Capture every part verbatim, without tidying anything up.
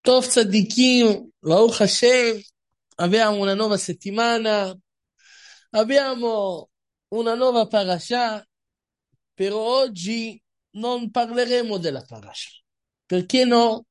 Tov Tzadikim, Baruch Hashem, abbiamo una nuova settimana, abbiamo una nuova parasha, però oggi non parleremo della parasha. Perché no?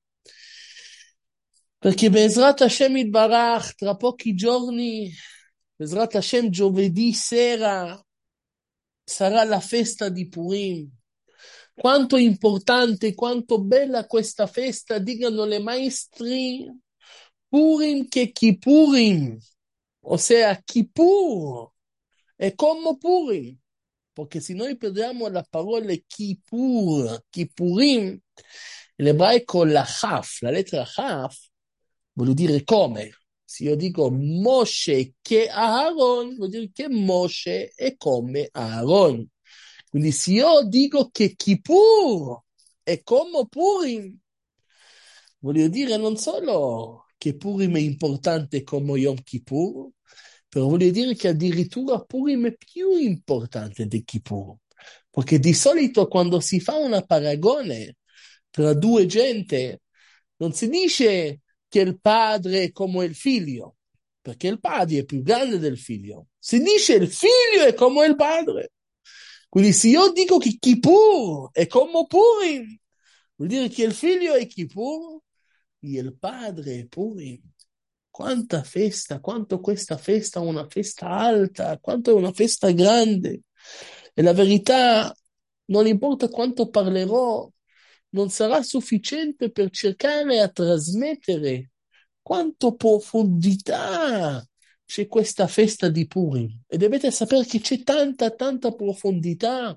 Perché Bezrat Hashem Yitbarach, tra pochi giorni, Bezrat Hashem giovedì sera, sarà la festa di Purim. Quanto è importante, quanto bella questa festa, dicano le maestri, Purim che Kippurim, ossia Kippur, è come Purim, perché se noi prendiamo la parola Kippur, Kippurim, in ebraico la Chaf, la lettera Chaf, vuol dire come. Se io dico Moshe che Aaron, vuol dire che Moshe è come Aaron. Quindi se io dico che Kippur è come Purim, voglio dire non solo che Purim è importante come Yom Kippur, però voglio dire che addirittura Purim è più importante di Kippur. Perché di solito quando si fa una paragone tra due gente, non si dice che il padre è come il figlio, perché il padre è più grande del figlio. Si dice il figlio è come il padre. Quindi se io dico che Kippur è come Purim, vuol dire che il figlio è Kippur e il padre è Purim. Quanta festa, quanto questa festa è una festa alta, quanto è una festa grande. E la verità, non importa quanto parlerò, non sarà sufficiente per cercare a trasmettere quanto profondità c'è questa festa di Purim. E dovete sapere che c'è tanta, tanta profondità.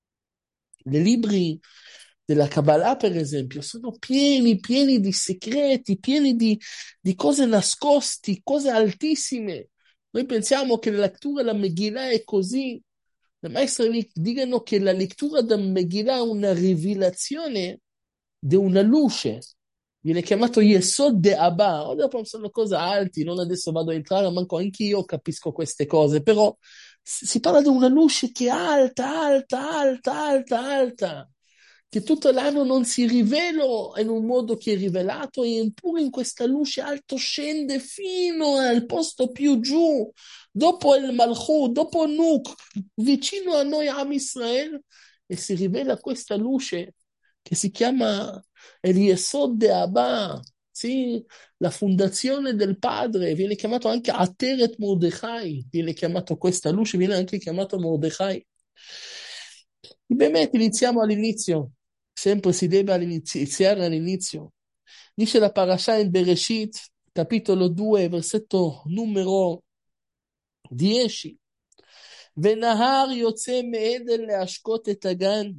I libri della Kabbalah, per esempio, sono pieni, pieni di segreti, pieni di, di cose nascosti, cose altissime. Noi pensiamo che la lettura della Megillah è così. Le maestre dicono che la lettura della Megillah è una rivelazione di una luce. Viene chiamato Yesod de Abba. Ora sono cose alti, non adesso vado a entrare, manco anch'io capisco queste cose, però si parla di una luce che è alta, alta, alta, alta, alta, che tutto l'anno non si rivela in un modo che è rivelato, e eppure in questa luce alto scende fino al posto più giù, dopo il Malchut, dopo Nuk, vicino a noi, Am Israel, e si rivela questa luce che si chiama El Yesod de Abba, sì, la fondazione del padre, viene chiamato anche Ateret Mordechai, viene chiamato questa luce, viene anche chiamato Mordechai. Ovviamente iniziamo all'inizio, sempre si deve iniziare all'inizio. Dice la parasha in Bereshit, capitolo due, versetto numero dieci. ונהר יוצא מעדן להשקות את הגן,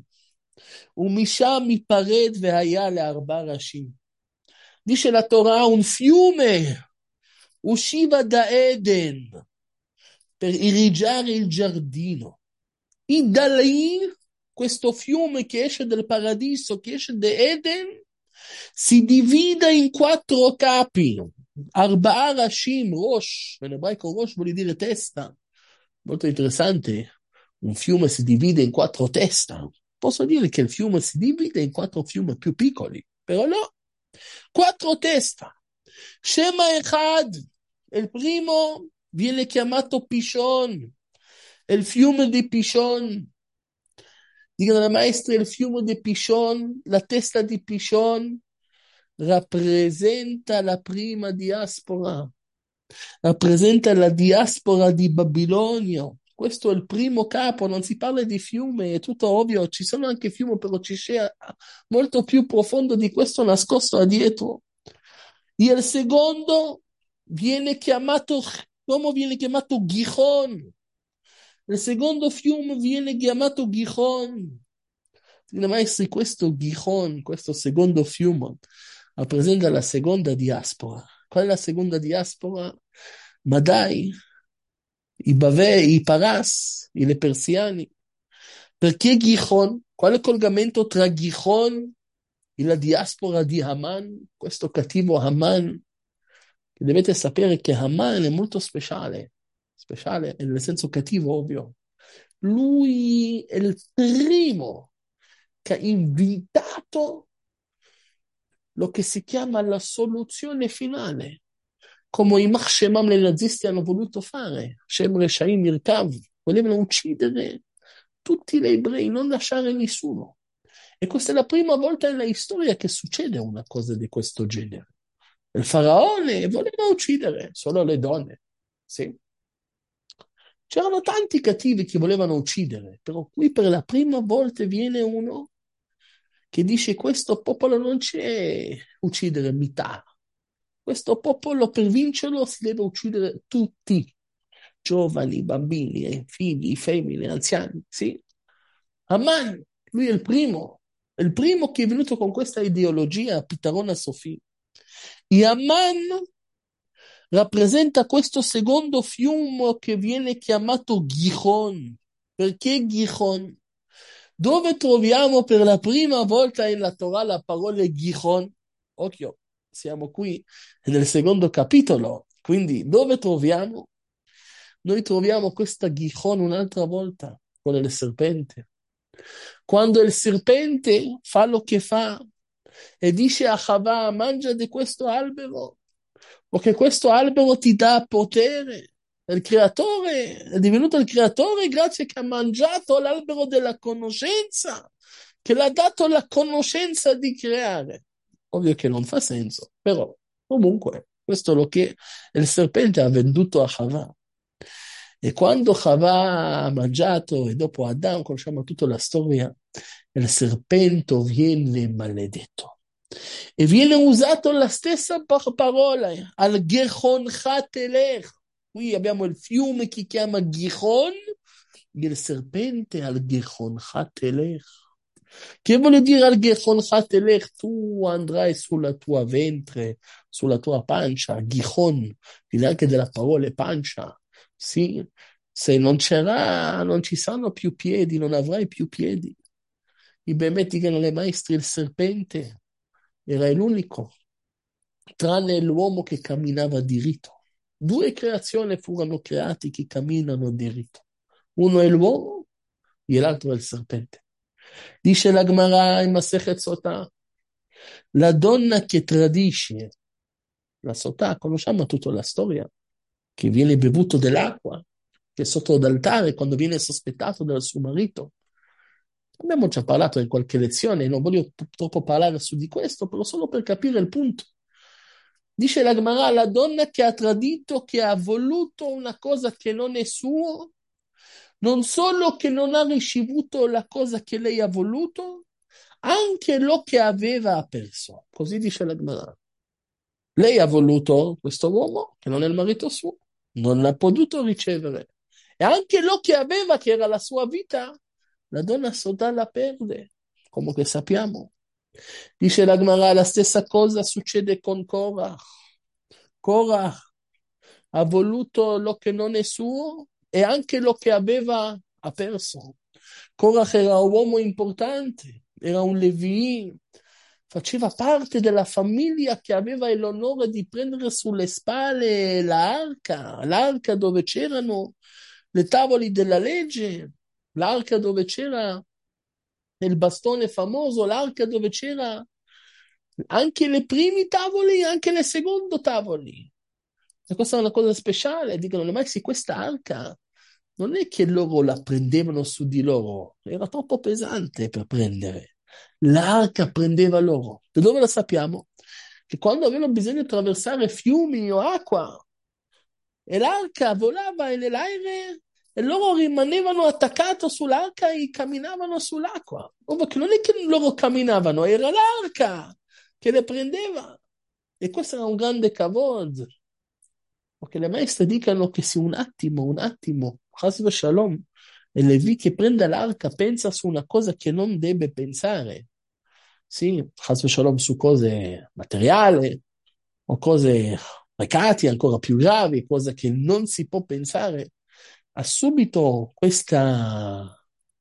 ומשם ייפרד והיה לארבע ראשים. Dice la Torah, un fiume usciva da Eden per irrigare il giardino. E da lì, questo fiume che esce dal paradiso, che esce da Eden, si divide in quattro capi. Arba'a Rashim, Rosh, in ebraico Rosh vuol dire testa. Molto interessante. Un fiume si divide in quattro teste. Posso dire che il fiume si divide in quattro fiumi più piccoli, però no. Quattro teste. Shema Echad, il primo viene chiamato Pishon, il fiume di Pishon. Dicono le maestre, il fiume di Pishon, la testa di Pishon, rappresenta la prima diaspora, rappresenta la diaspora di Babilonia. Questo è il primo capo, non si parla di fiume, è tutto ovvio, ci sono anche fiumi, però ci c'è molto più profondo di questo nascosto a dietro. E il secondo viene chiamato, come viene chiamato Gihon. Il secondo fiume viene chiamato Gihon. Maestri, questo Gihon, questo secondo fiume, rappresenta la seconda diaspora. Qual è la seconda diaspora? Ma dai, i Bavei, i Paras, i persiani. Perché Gihon? Qual è il collegamento tra Gihon e la diaspora di Haman? Questo cattivo Haman. Dovete sapere che Haman è molto speciale, speciale nel senso cattivo, ovvio. Lui è il primo che ha invitato lo che si chiama la soluzione finale, come i יימח שמם le nazisti hanno voluto fare. Shem Reshaim Irkav, volevano uccidere tutti gli ebrei, non lasciare nessuno. E questa è la prima volta nella storia che succede una cosa di questo genere. Il faraone voleva uccidere solo le donne, sì. C'erano tanti cattivi che volevano uccidere, però qui per la prima volta viene uno che dice questo popolo non c'è uccidere metà. Questo popolo per vincerlo si deve uccidere tutti, giovani, bambini, eh, figli, femmine, anziani, sì. Haman, lui è il primo, è il primo che è venuto con questa ideologia a Pitarona Sofì. E Haman rappresenta questo secondo fiume che viene chiamato Gihon. Perché Gihon? Dove troviamo per la prima volta nella Torah la parola Gihon? Occhio, siamo qui nel secondo capitolo, quindi dove troviamo? Noi troviamo questa Gihon un'altra volta con il serpente. Quando il serpente fa lo che fa e dice a Chava mangia di questo albero, perché questo albero ti dà potere. Il creatore è divenuto il creatore grazie che ha mangiato l'albero della conoscenza, che l'ha dato la conoscenza di creare. Ovvio che non fa senso, però comunque questo è lo che il serpente ha venduto a Chava. E quando Chava ha mangiato e dopo Adamo, conosciamo tutta la storia, il serpente viene maledetto. E viene usato la stessa parola, al Gehoncha telech. Qui abbiamo il fiume che chiama Gihon, e il serpente al Gehoncha telech. Che vuol dire al Gehoncha telech? Tu andrai sulla tua ventre, sulla tua pancia, Gihon, viene anche della parola pancia. Sì, se non c'era, non ci saranno più piedi, non avrai più piedi. I Bemet dicono le maestri, il serpente era l'unico, tranne l'uomo che camminava diritto. Due creazioni furono create che camminano diritto. Uno è l'uomo e l'altro è il serpente. Dice la Gemara in Masechet Sotah, la donna che tradisce la Sotah, conosciamo tutta la storia, che viene bevuto dell'acqua, che è sotto l'altare quando viene sospettato dal suo marito. Abbiamo già parlato in qualche lezione, non voglio troppo parlare su di questo, però solo per capire il punto. Dice la Gemara, la donna che ha tradito, che ha voluto una cosa che non è sua, non solo che non ha ricevuto la cosa che lei ha voluto, anche lo che aveva ha perso. Così dice la Gemara. Lei ha voluto questo uomo, che non è il marito suo, non l'ha potuto ricevere. E anche lo che aveva, che era la sua vita, la donna Sodà la perde, come che sappiamo. Dice la Gemara, la stessa cosa succede con Korah. Korah ha voluto lo che non è suo e anche lo che aveva ha perso. Korah era un uomo importante, era un Levi, faceva parte della famiglia che aveva l'onore di prendere sulle spalle l'arca, l'arca dove c'erano le tavole della legge, l'arca dove c'era il bastone famoso, l'arca dove c'era anche le primi tavoli, anche le secondi tavoli. E questa è una cosa speciale, dicono, ma sì, questa arca non è che loro la prendevano su di loro, era troppo pesante per prendere. L'arca prendeva loro. Da dove lo sappiamo? Che quando avevano bisogno di attraversare fiumi o acqua, e l'arca volava nell'aereo, e loro rimanevano attaccati sull'arca e camminavano sull'acqua. Perché non è che loro camminavano, era l'arca che le prendeva. E questo era un grande kavod. Perché le maestre dicono che se un attimo, un attimo, Chas v'Shalom, e Levi che prende l'arca pensa su una cosa che non deve pensare, sì, Chas v'Shalom su cose materiali, o cose peccati ancora più gravi, cose che non si può pensare, ha subito questo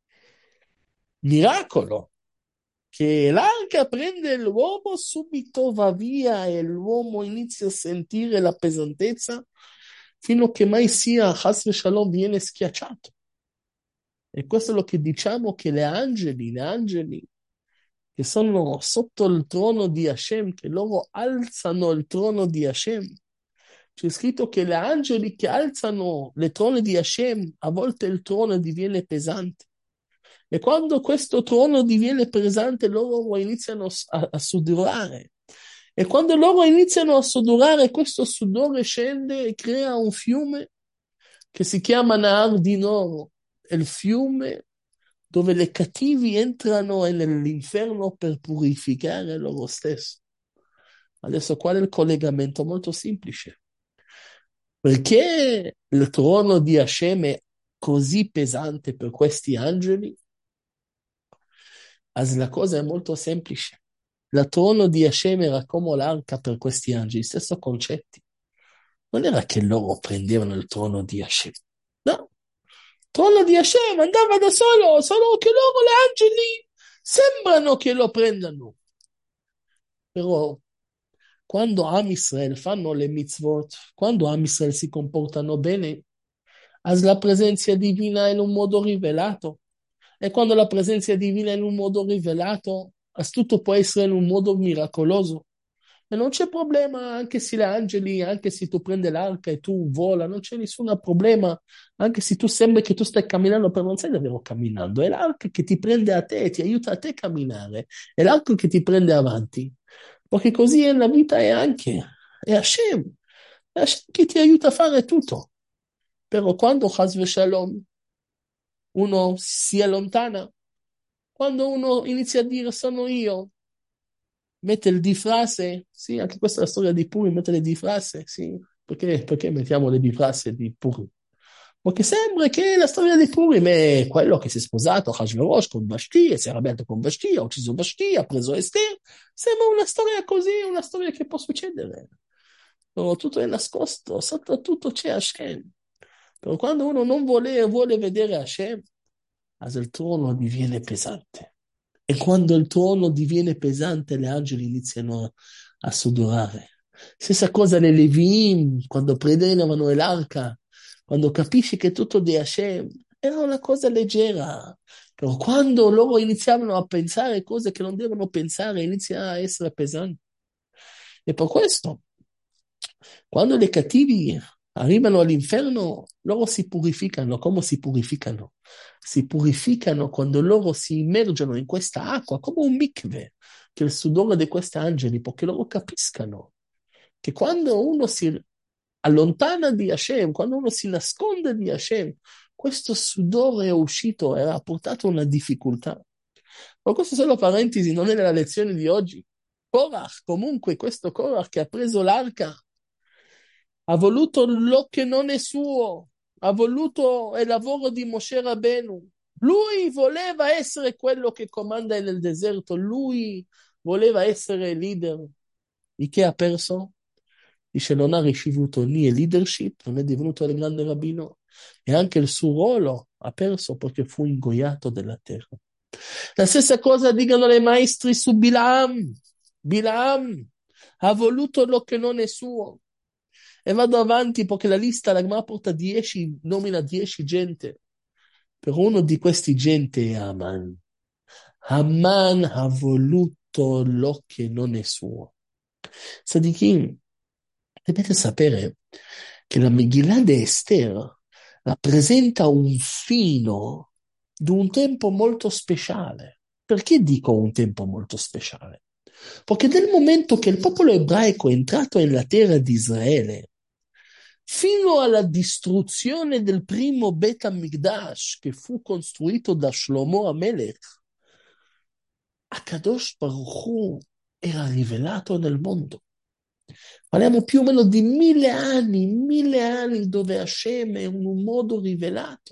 miracolo, che l'arca prende l'uomo, subito va via e l'uomo inizia a sentire la pesantezza fino a che mai sia, Chas v'Shalom, viene schiacciato. E questo è lo che diciamo che le angeli, le angeli che sono sotto il trono di Hashem, che loro alzano il trono di Hashem. C'è scritto che gli angeli che alzano le trone di Hashem, a volte il trono diviene pesante. E quando questo trono diviene pesante, loro iniziano a, a sudorare. E quando loro iniziano a sudorare, questo sudore scende e crea un fiume che si chiama Nahar Dinor, è il fiume dove i cattivi entrano nell'inferno per purificare loro stessi. Adesso qual è il collegamento? Molto semplice. Perché il trono di Hashem è così pesante per questi angeli? As la cosa è molto semplice. Il trono di Hashem era come l'arca per questi angeli, stesso concetto. Non era che loro prendevano il trono di Hashem. No, il trono di Hashem andava da solo, solo che loro, gli angeli, sembrano che lo prendano. Però quando Am Israel fanno le mitzvot, quando Am Israel si comportano bene, as la presenza divina è in un modo rivelato. E quando la presenza divina è in un modo rivelato, as tutto può essere in un modo miracoloso. E non c'è problema, anche se gli angeli, anche se tu prendi l'arca e tu vola, non c'è nessun problema, anche se tu sembri che tu stai camminando, però non stai davvero camminando, è l'arca che ti prende a te, ti aiuta a te a camminare, è l'arca che ti prende avanti, perché così è la vita è anche, è Hashem, è Hashem che ti aiuta a fare tutto. Però quando Chas v'Shalom uno si allontana, quando uno inizia a dire sono io, mette il di frase, sì, anche questa è la storia di Purim, mette le di frase, sì, perché, perché mettiamo le di frase di Purim? Perché sembra che la storia di Purim è quello che si è sposato Hashverosh con Vashti, e si è arrabbiato con Vashti, ha ucciso Vashti, ha preso Esther, sembra una storia così, una storia che può succedere. No, tutto è nascosto, sotto tutto c'è Hashem. Però quando uno non vuole, vuole vedere Hashem, il trono diviene pesante. E quando il trono diviene pesante, gli angeli iniziano a, a sudorare. Stessa cosa le Levim, quando prendevano l'arca, quando capisci che tutto di Hashem, era una cosa leggera. Però quando loro iniziavano a pensare cose che non devono pensare, inizia a essere pesante. E per questo, quando i cattivi arrivano all'inferno, loro si purificano. Come si purificano? Si purificano quando loro si immergono in questa acqua, come un mikve, che è il sudore di questi angeli, perché loro capiscano che quando uno si allontana di Hashem, quando uno si nasconde di Hashem, questo sudore è uscito e ha portato una difficoltà. Ma questo è solo parentesi, non è la lezione di oggi. Korach, comunque, questo Korach che ha preso l'arca, ha voluto lo che non è suo, ha voluto il lavoro di Moshe Rabbeinu. Lui voleva essere quello che comanda nel deserto, lui voleva essere leader. E che ha perso? Dice non ha ricevuto né il leadership, non è divenuto il grande rabbino, e anche il suo ruolo ha perso perché fu ingoiato della terra. La stessa cosa dicono i maestri su Bilam. Bilam ha voluto lo che non è suo. E vado avanti perché la lista, la Gemara porta dieci, nomina dieci gente. Per uno di questi gente è Haman. Haman ha voluto lo che non è suo. Sadikin, dovete sapere che la Megillah di Esther rappresenta un fino di un tempo molto speciale. Perché dico un tempo molto speciale? Perché nel momento che il popolo ebraico è entrato nella terra di Israele, fino alla distruzione del primo Bet HaMikdash che fu costruito da Shlomo Amelech, Akadosh Baruch Hu era rivelato nel mondo. Parliamo più o meno di mille anni, mille anni dove Hashem è in un modo rivelato.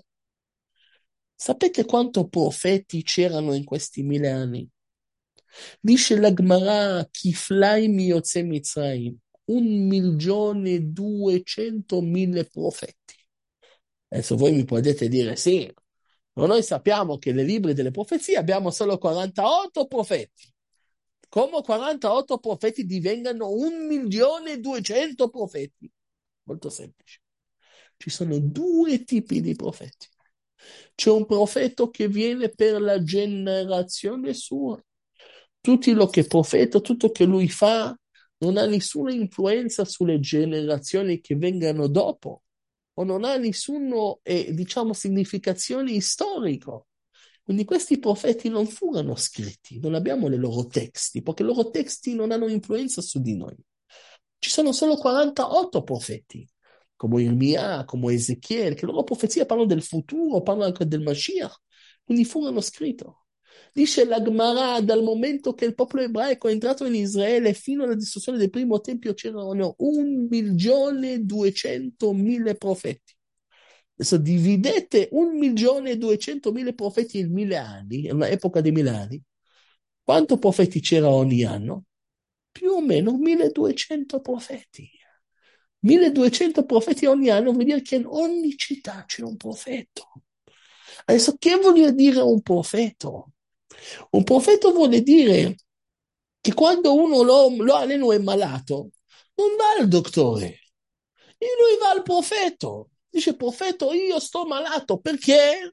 Sapete quanti profeti c'erano in questi mille anni? Dice la Gemara, Kiflai miyotze Mitzrayim, un milione e duecentomila profeti. Adesso voi mi potete dire, sì, ma noi sappiamo che nei libri delle profezie abbiamo solo quarantotto profeti. Come quarantotto profeti divengano un milione e duecento profeti? Molto semplice. Ci sono due tipi di profeti. C'è un profeta che viene per la generazione sua. tutto lo che profeta, tutto che lui fa, non ha nessuna influenza sulle generazioni che vengano dopo, o non ha nessuno, eh, diciamo, significazione storico. Quindi questi profeti non furono scritti, non abbiamo i loro testi, perché i loro testi non hanno influenza su di noi. Ci sono solo quarantotto profeti, come Irmia, come Ezechiele, che le loro profezie parlano del futuro, parlano anche del Mashiach, quindi furono scritti. Dice la Gemara, dal momento che il popolo ebraico è entrato in Israele fino alla distruzione del primo tempio c'erano un milione duecentomila profeti. Adesso dividete un milione e duecentomila profeti in mille anni, in un'epoca di mille anni. Quanto profeti c'era ogni anno? Più o meno milleduecento profeti. milleduecento profeti ogni anno vuol dire che in ogni città c'è un profeta. Adesso che vuol dire un profeta? Un profeta vuole dire che quando uno lo, lo aleno è malato, non va al dottore, e lui va al profeta. Dice, profeta, io sto malato, perché?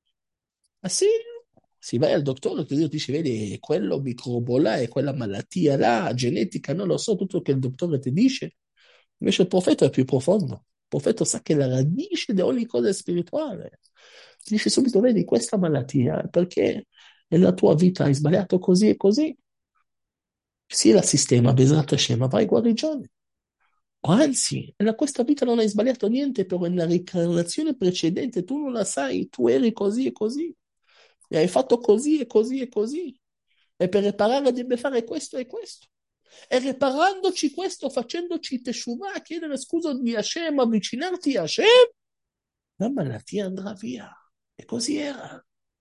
Ah sì? Si vai al dottore che Dio dice, vedi, quello microbo là e quella malattia là, genetica, non lo so, tutto che il dottore ti dice. Invece il profeta è più profondo. Il profeta sa che la radice di ogni cosa è spirituale. Ti dice subito, vedi, questa malattia, perché nella tua vita hai sbagliato così e così, sì, la sistema, Bezrat Hashem, ma vai guarigione. O anzi, nella questa vita non hai sbagliato niente, però nella reincarnazione precedente tu non la sai, tu eri così e così, e hai fatto così e così e così, e per riparare devi fare questo e questo. E riparandoci questo, facendoci teshuvah, chiedere scusa di Hashem, avvicinarti a Hashem, la malattia andrà via. E così era.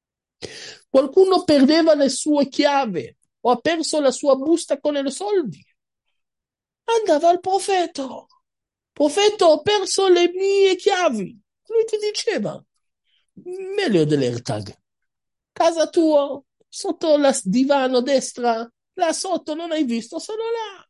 Qualcuno perdeva le sue chiavi o ha perso la sua busta con i soldi. Andava al profeta. Profeta, ho perso le mie chiavi. Lui ti diceva, meglio dell'AirTag. Casa tua, sotto il divano destra, là sotto non hai visto, sono là.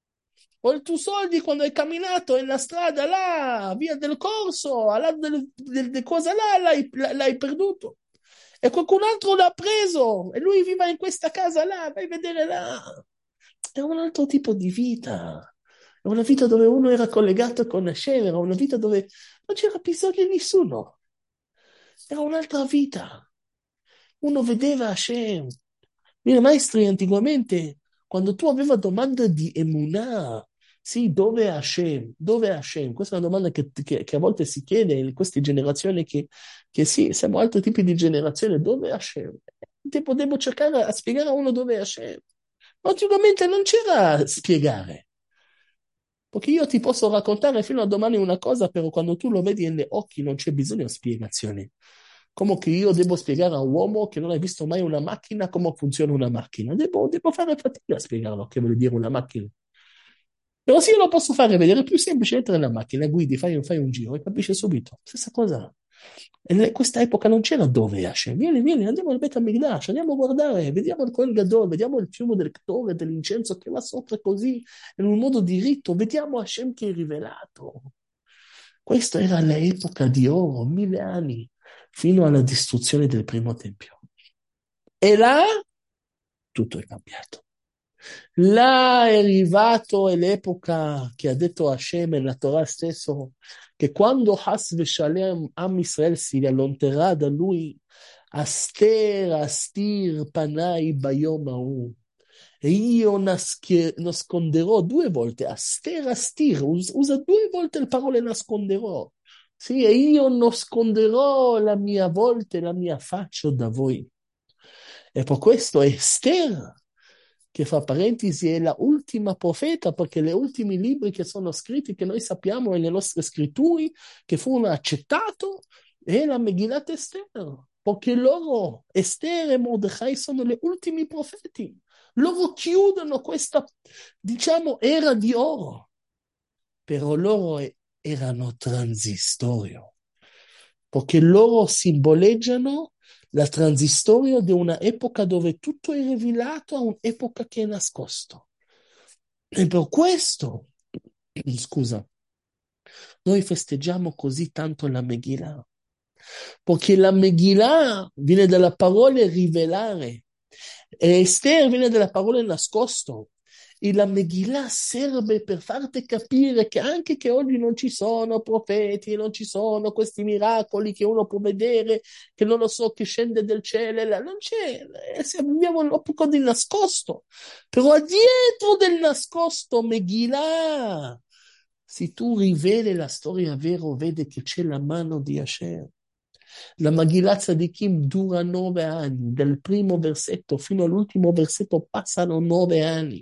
O i tuoi soldi quando hai camminato nella strada là, via del corso, là del, del, del cosa là, l'hai, l'hai perduto. E qualcun altro l'ha preso e lui vive in questa casa là, vai a vedere là. È un altro tipo di vita. È una vita dove uno era collegato con Hashem, era una vita dove non c'era bisogno di nessuno. Era un'altra vita. Uno vedeva Hashem. I maestri anticamente, quando tu avevi domande di Emunah, sì, dove è Hashem? Dove è Hashem? Questa è una domanda che, che, che a volte si chiede in queste generazioni che, che sì, siamo altri tipi di generazione, dove è Hashem? Tipo, devo cercare a spiegare a uno dove è Hashem. Anticamente non c'era a spiegare. Perché io ti posso raccontare fino a domani una cosa, però quando tu lo vedi negli occhi non c'è bisogno di spiegazioni. Come che io devo spiegare a un uomo che non ha visto mai una macchina come funziona una macchina. Devo, devo fare fatica a spiegarlo che vuol dire una macchina. Però se io lo posso fare vedere, è più semplice, entra nella macchina, guidi, fai, fai un giro e capisci subito. Stessa cosa. E in questa epoca non c'era dove Hashem. Vieni, vieni, andiamo al Bet HaMikdash, andiamo a guardare, vediamo il Kohen Gadol, vediamo il fiume del Ktore, dell'incenso che va sopra così, in un modo diritto, vediamo Hashem che è rivelato. Questa era l'epoca di oro, mille anni, fino alla distruzione del primo tempio. E là tutto è cambiato. Là è arrivato è l'epoca che ha detto Hashem nella Torah stesso, che quando Has Veshalem Am Israel si allonterà da lui, Aster, Astir, Panai, Bayom Ahu. E io nasche- nasconderò due volte, Aster, Astir, us- usa due volte le parole nasconderò. Sì, e io nasconderò la mia volta e la mia faccia da voi. E per questo Esther, che fra parentesi è la ultima profeta, perché gli ultimi libri che sono scritti, che noi sappiamo nelle nostre scritture, che furono accettati, è la Megillat Esther, perché loro, Esther e Mordechai, sono gli ultimi profeti. Loro chiudono questa, diciamo, era di oro, però loro erano transitorio, perché loro simboleggiano la transistoria di una epoca dove tutto è rivelato a un'epoca che è nascosto. E per questo, scusa, noi festeggiamo così tanto la Megillah, perché la Megillah viene dalla parola rivelare. E Esther viene dalla parola nascosto. E la Megillah serve per farti capire che anche che oggi non ci sono profeti, non ci sono questi miracoli che uno può vedere, che non lo so, che scende del cielo, non c'è, abbiamo un po' di nascosto. Però dietro del nascosto Megillah, se tu riveli la storia vera, vedi che c'è la mano di Hashem. La Megillah Tzadikim dura nove anni, dal primo versetto fino all'ultimo versetto passano nove anni.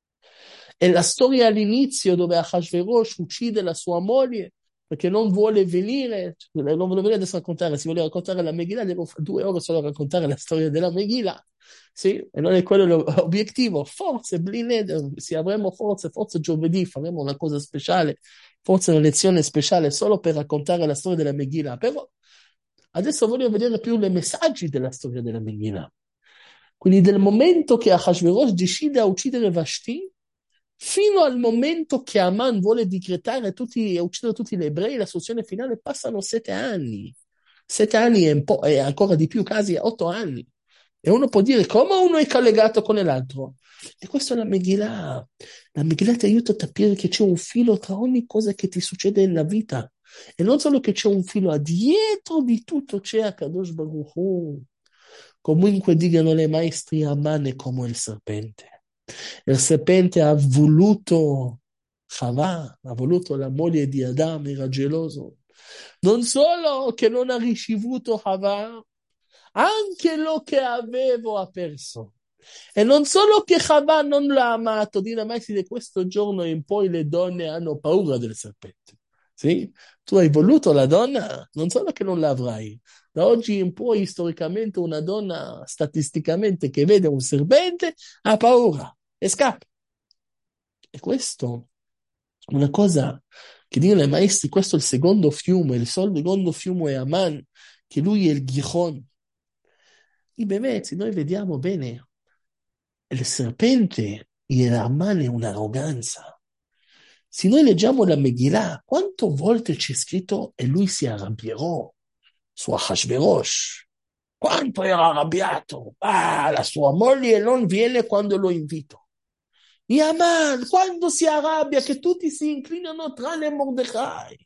E la storia all'inizio dove Ahashverosh uccide la sua moglie perché non vuole venire, non vuole venire adesso a raccontare, si vuole raccontare la Megillah, devo fare due ore solo a raccontare la storia della Megillah, sì? E non è quello l'obiettivo, forse, blineder, se avremo forse, forse giovedì faremo una cosa speciale, forse una lezione speciale solo per raccontare la storia della Megillah, però adesso voglio vedere più i messaggi della storia della Megillah. Quindi del momento che Ahashverosh decide a uccidere Vashti, fino al momento che Aman vuole decretare tutti, uccidere tutti gli ebrei, la soluzione finale passano sette anni. Sette anni e, un po', e ancora di più casi, otto anni. E uno può dire come uno è collegato con l'altro. E questa è la Megillah. La Megillah ti aiuta a capire che c'è un filo tra ogni cosa che ti succede nella vita. E non solo che c'è un filo, a dietro di tutto c'è Akadosh Baruch Hu. Comunque dicano le maestri, Aman è come il serpente. Il serpente ha voluto Chava, ha voluto la moglie di Adam, era geloso. Non solo che non ha ricevuto Chava, anche lo che avevo ha perso. E non solo che Chava non l'ha amato, dire mai da questo giorno in poi le donne hanno paura del serpente. Sì? Tu hai voluto la donna, non solo che non l'avrai. Da oggi in poi, storicamente, una donna, statisticamente, che vede un serpente, ha paura e scappa. E questo è una cosa che dicono i maestri, questo è il secondo fiume, il secondo fiume è Aman, che lui è il Gihon. I bevezzi, noi vediamo bene, il serpente e Aman è un'arroganza. Se noi leggiamo la Megillah, quante volte c'è scritto e lui si arrabbierò su Ahashverosh? Quanto era arrabbiato? Ah, la sua moglie non viene quando lo invito. E Aman, quando si arrabbia, che tutti si inclinano tranne Mordechai.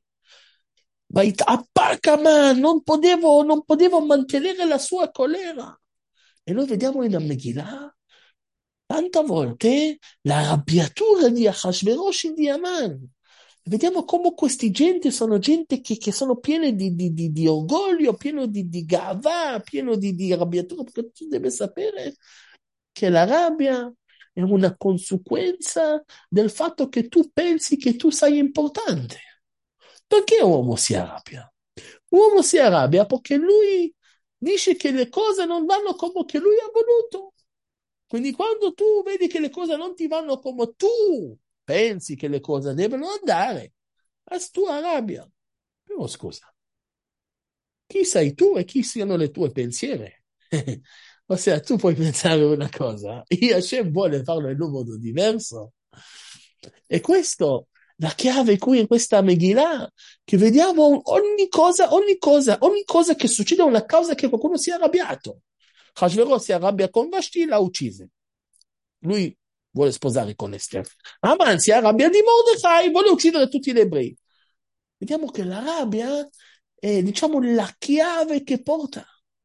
Ma attacca Aman, non potevo, non potevo mantenere la sua colera. E noi vediamo in Megillah, tante volte, l'arrabbiatura di Ahashverosh e di Aman. Vediamo come questi gente sono gente che, che sono piene di, di, di, di orgoglio, pieno di, di gava, pieno di, di arrabbiatura, perché tu devi sapere che la rabbia è una conseguenza del fatto che tu pensi che tu sei importante. Perché un uomo si arrabbia? Un uomo si arrabbia perché lui dice che le cose non vanno come che lui ha voluto. Quindi quando tu vedi che le cose non ti vanno come tu pensi che le cose devono andare, la tua rabbia. Però scusa, chi sei tu e chi siano le tue pensieri? Ossia, tu puoi pensare una cosa, e Hashem vuole farlo in un modo diverso. E questo, la chiave qui in questa Megillah, che vediamo ogni cosa, ogni cosa, ogni cosa che succede è una causa che qualcuno si è arrabbiato. Hashverosh si arrabbia con Vashti, l'ha uccise. Lui vuole sposare con Esther. Aman si arrabbia di Mordechai, vuole uccidere tutti gli ebrei. Vediamo che la rabbia è, diciamo, la chiave che porta.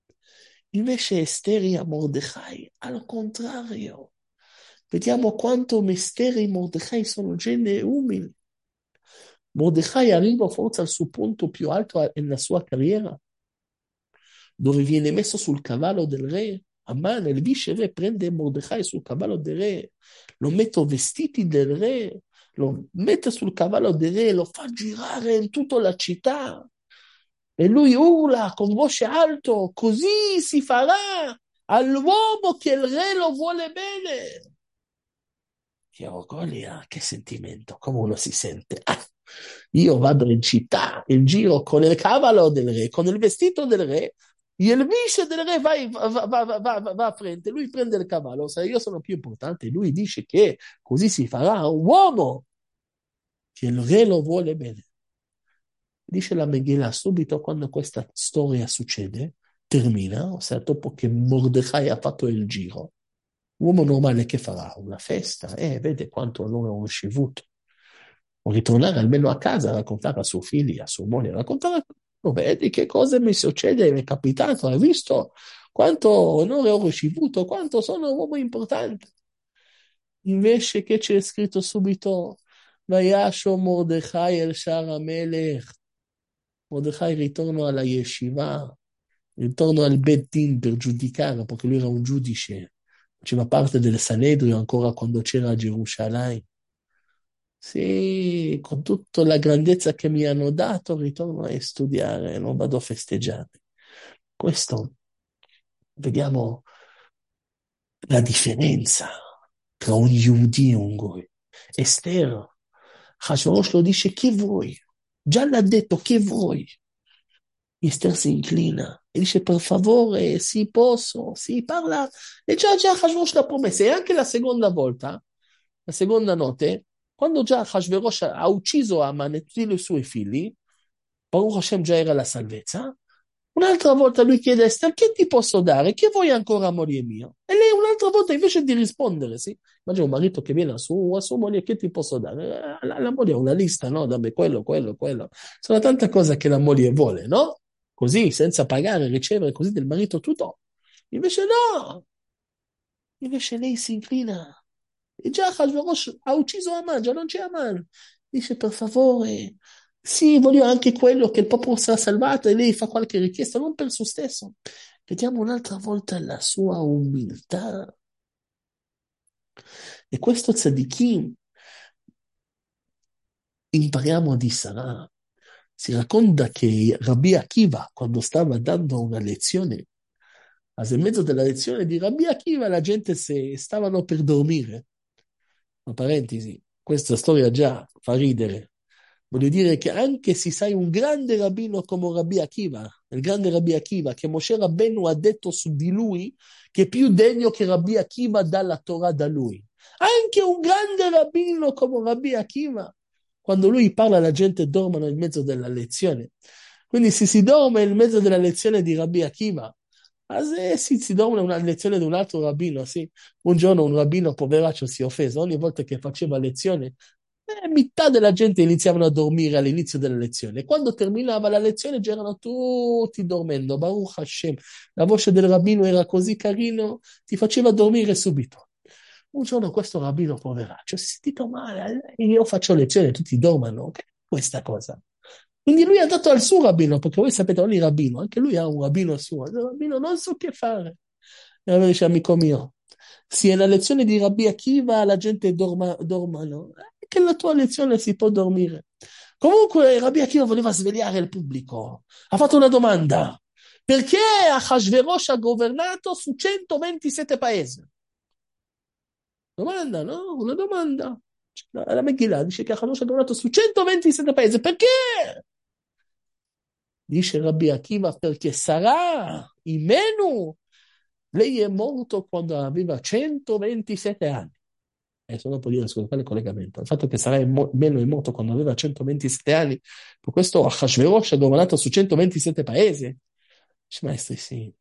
Invece Esther e Mordechai, al contrario. Vediamo quanto Esther e Mordechai sono gente umili. Mordechai arriva forse al suo punto più alto nella sua carriera, dove viene messo sul cavallo del re. Aman, il vice re, prende Mordechai sul cavallo del re, lo mette vestiti del re, lo mette sul cavallo del re, lo fa girare in tutta la città. E lui urla con voce alto, così si farà all'uomo che il re lo vuole bene. Che orgoglio, che sentimento, come uno si sente. Ah, io vado in città, in giro con il cavallo del re, con il vestito del re, e il vice del re va, va, va, va, va, va a frente, lui prende il cavallo, se io sono più importante, lui dice che così si farà un uomo che il re lo vuole bene. Dice la Megillah, subito quando questa storia succede, termina, ossia dopo che Mordechai ha fatto il giro, Uomo normale che farà? Una festa? Eh, vede quanto onore ho ricevuto. O ritornare almeno a casa a raccontare a suo figlio, a sua moglie, a raccontare, "Oh, vedi che cosa mi succede, mi è capitato, hai visto quanto onore ho ricevuto, quanto sono un uomo importante." Invece che c'è scritto subito, Vayasho Mordechai el Shara Melech. Mordechai ritorna alla yeshiva, ritorna al Bet Din per giudicare, perché lui era un giudice, faceva parte del Sanedrio ancora quando c'era a Gerusalemme. Sì, con tutta la grandezza che mi hanno dato, ritorno a studiare, non vado a festeggiare. Questo, vediamo la differenza tra un Yehudi e un Goy. Esther, Hashverosh lo dice, che vuoi? Già l'ha detto, che vuoi? Esther si inclina e dice, per favore, sì, posso, sì, parla. E già, già Hashverosh l'ha promesso. E anche la seconda volta, la seconda notte, quando già Hashverosh ha ucciso Aman e tutti i suoi figli, Baruch Hashem già era la salvezza. Un'altra volta lui chiede a Esther, che ti posso dare? Che vuoi ancora, moglie mia? E lei un'altra volta, invece di rispondere, sì, immagina un marito che viene a, su, a sua moglie, che ti posso dare? La, la moglie ha una lista, no? Dammi quello, quello, quello. Sono tante cose che la moglie vuole, no? Così, senza pagare, ricevere così del marito tutto. Invece no! Invece lei si inclina. E già Hashverosh ha ucciso Aman, già non c'è Aman. Dice, per favore, sì, voglio anche quello che il popolo sarà salvato, e lei fa qualche richiesta, non per se stesso. Vediamo un'altra volta la sua umiltà. E questo tzadikim, impariamo di Sarà. Si racconta che Rabbi Akiva, quando stava dando una lezione, a mezzo della lezione di Rabbi Akiva, la gente se stavano per dormire. Una parentesi, questa storia già fa ridere. Voglio dire che anche se sei un grande rabbino come Rabbi Akiva, il grande Rabbi Akiva, che Moshe Rabbeinu ha detto su di lui, che è più degno che Rabbi Akiva dalla Torah da lui. Anche un grande rabbino come Rabbi Akiva, quando lui parla la gente dorme nel mezzo della lezione. Quindi se si dorme nel mezzo della lezione di Rabbi Akiva, ah, se si, si dorme una lezione di un altro rabbino, sì. Un giorno un rabbino poveraccio si è offeso, ogni volta che faceva lezione, eh, metà della gente iniziavano a dormire all'inizio della lezione. E quando terminava la lezione già erano tutti dormendo. Baruch Hashem, la voce del rabbino era così carino, ti faceva dormire subito. Un giorno questo rabbino poveraccio si è sentito male, eh, io faccio lezione, tutti dormono, che è questa cosa? Quindi lui ha dato al suo rabbino, perché voi sapete, ogni rabbino, anche lui ha un rabbino suo, il rabbino non so che fare. E allora dice, amico mio, se è la lezione di Rabbi Akiva la gente dorma, dormano, anche la tua lezione si può dormire. Comunque Rabbi Akiva voleva svegliare il pubblico, ha fatto una domanda, perché Ahashverosh ha governato su centoventisette paesi? Domanda, no? Una domanda. La Megillah dice che Ahashverosh ha governato su centoventisette paesi, perché? Dice Rabbi Akiva, perché sarà in meno. Lei è morto quando aveva centoventisette anni. Adesso dopo dire scusa, quale collegamento? Il fatto che Sarai mo- meno è morto quando aveva centoventisette anni, per questo Ahashverosh ha governato su centoventisette paesi. Dice, maestri, sì.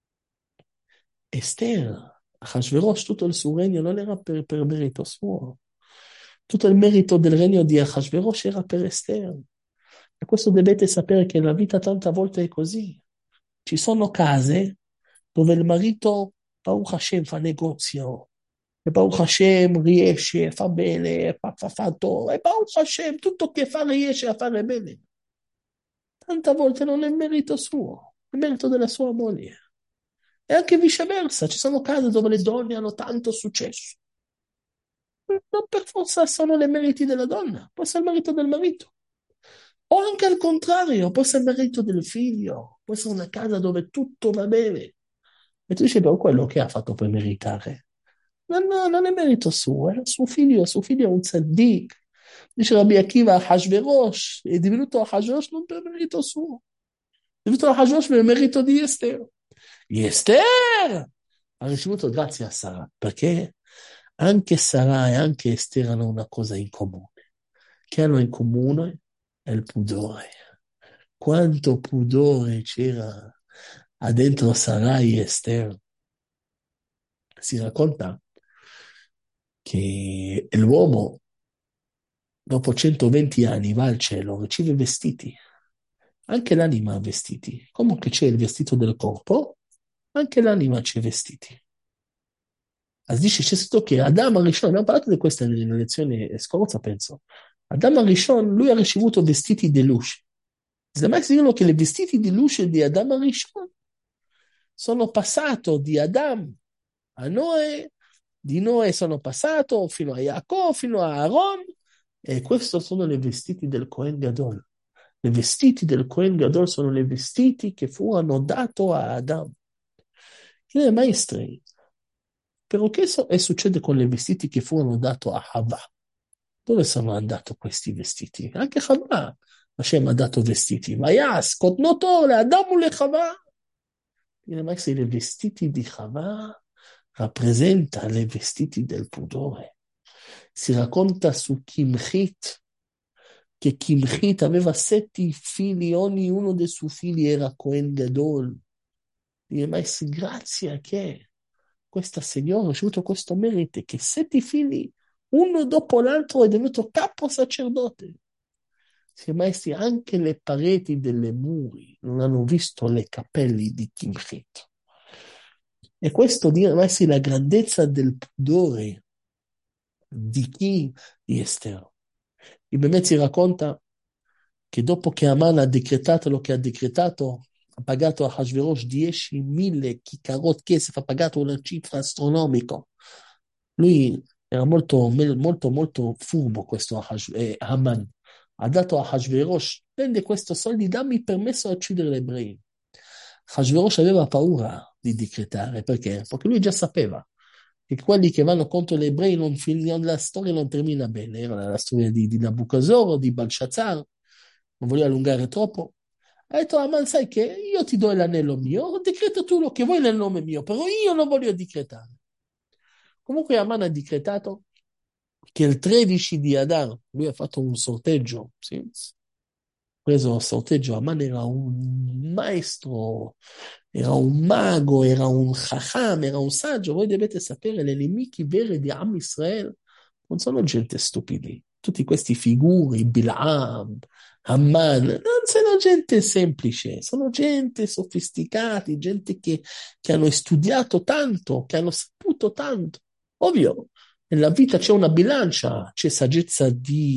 Esther, Ahashverosh, tutto il suo regno non era per, per merito suo. Tutto il merito del regno di Ahashverosh era per Esther. E questo dovete sapere che la vita tante volte è così. Ci sono case dove il marito, Baruch Hashem, fa negozio, e Baruch Hashem riesce, fa bene, fa, fa fatto, e Baruch Hashem tutto che fa riesce a fare bene. Tante volte non è merito suo, è merito della sua moglie. E anche viceversa, ci sono casi dove le donne hanno tanto successo. Non per forza sono le meriti della donna, può essere il merito del marito. O anche al contrario, può essere il merito del figlio, può essere una casa dove tutto va bene. E tu dici, però quello che ha fatto per meritare. No, no, non è merito suo, è suo figlio, suo figlio è un tzaddik. Dice Rabbi Akiva, Hashverosh, è divenuto Hashverosh non per merito suo, è divenuto Hashverosh per merito di Esther. E Esther ha ricevuto grazie a Sara, perché anche Sara e anche Esther hanno una cosa in comune. Che hanno in comune è il pudore. Quanto pudore c'era a dentro Sarai e Esther. Si racconta che l'uomo dopo centoventi anni va al cielo, riceve vestiti, anche l'anima ha vestiti, come che c'è il vestito del corpo, anche l'anima c'è vestiti. As dice, c'è scritto che Adam Arishon, abbiamo parlato di questa nella lezione scorsa, penso. Adam Arishon, lui ha ricevuto vestiti di luce. Semmai si dicono che i vestiti di luce di Adam Arishon sono passati di Adam a Noè, di Noè sono passati fino a Jacob, fino a Aaron, e questi sono i vestiti del Cohen Gadol. I vestiti del Cohen Gadol sono i vestiti che furono dati a Adam. I maestri, però che so, e succede con i vestiti che furono dati a Havà? Dove sono andati questi vestiti? Anche Havà, Hashem ha dato vestiti. Vayas, kotnoto, le Adamu le Havà. I maestri, i vestiti di Havà rappresentano i vestiti del pudore. Si racconta su Kimchit, che Kimchit aveva sette figli, ognuno dei suoi figli era Cohen Gadol. Dire, ma grazie a che questa signora ha ricevuto questo merito, che sette figli, uno dopo l'altro, è divenuto capo sacerdote. Si maestri, anche le pareti delle muri non hanno visto le capelli di Kimchit. E questo dire, maestri, la grandezza del pudore di chi? Di Esther. Il Memezzi racconta che dopo che Aman ha decretato lo che ha decretato, ha pagato a Hashverosh diecimila chikarot kesef, ha pagato una cifra astronomica. Lui era molto, molto, molto furbo, questo eh, Haman. Ha dato a Hashverosh, prende questo soldi, dammi permesso di uccidere gli ebrei. Hashverosh aveva paura di decretare, perché? Perché lui già sapeva che quelli che vanno contro gli ebrei, non fin- la storia non termina bene. Era la storia di, di Nabucodonosor, di Belshazzar, non voglio allungare troppo. Ha detto, ah, ma sai che io ti do l'anello mio, decreta tu lo che vuoi nel nome mio, però io non voglio decretare. Comunque Aman ha decretato che il tredici di Adar, lui ha fatto un sorteggio, sì? Preso un sorteggio, Aman era un maestro, era un mago, era un chacham, era un saggio. Voi dovete sapere, le nemici vere di Am Israele non sono gente stupidi. Tutti questi figuri, Bilam, Amman, non sono gente semplice, sono gente sofisticati, gente che, che hanno studiato tanto, che hanno saputo tanto. Ovvio, nella vita c'è una bilancia, c'è saggezza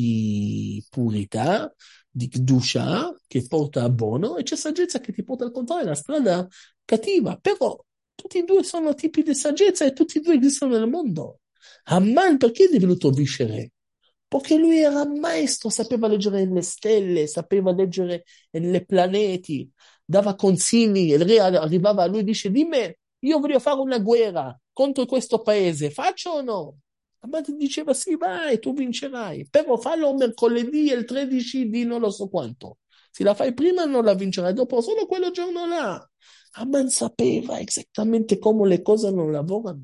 di purità, di Kedusha, che porta a buono, e c'è saggezza che ti porta al contrario, la strada cattiva. Però tutti e due sono tipi di saggezza e tutti e due esistono nel mondo. Amman perché è divenuto viceré? Perché lui era maestro, sapeva leggere le stelle, sapeva leggere le planeti, dava consigli, il re arrivava a lui e dice, dimmi, io voglio fare una guerra contro questo paese, faccio o no? Ma ti diceva, sì, vai, tu vincerai, però fallo mercoledì e il tredici di non lo so quanto. Se la fai prima non la vincerai, dopo solo quel giorno là. Aman sapeva esattamente come le cose non lavorano.